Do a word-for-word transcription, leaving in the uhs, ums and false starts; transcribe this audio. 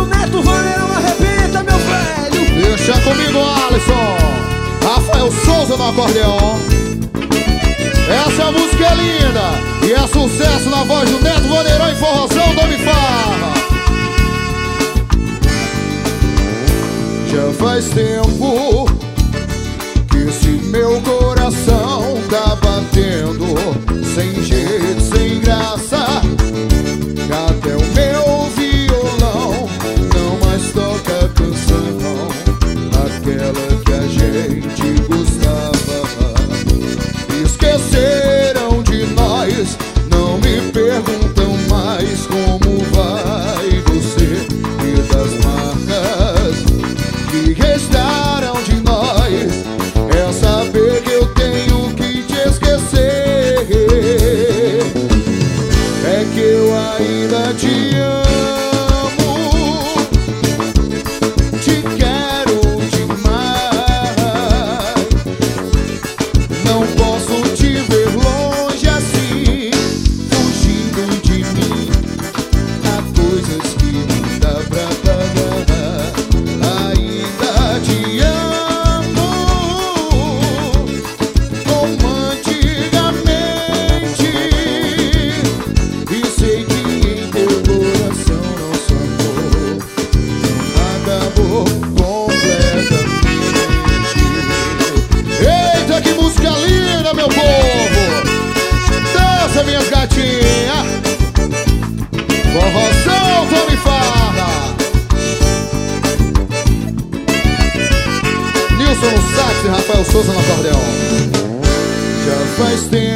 do Neto Vaneirão, arrebenta, meu velho. Deixa comigo, Alisson. Rafael Souza no acordeão. Essa música é linda e é sucesso na voz do Neto Vaneirão e forrozão do Homem Farra. Já faz tempo que esse meu coração tá batendo sem jeito, sem graça. Até o meu violão não mais toca a canção, aquela que a gente gostava. Esqueceram de nós, não me perguntam mais como vai você. E das marcas que restaram de nós, é saber que eu tenho que te esquecer. É que eu ainda te amo, te quero demais. Não posso te ver longe assim, fugindo de mim. Há coisas que não dá pra pagar. Ainda te amo como antigamente, e sei que em teu coração nosso amor não acabou completamente. Eita, que música linda, meu povo! Dança, minhas gatinhas! Forrozão do Homem Farra. Nilson no sax e Rafael Souza no acordeão. Já faz tempo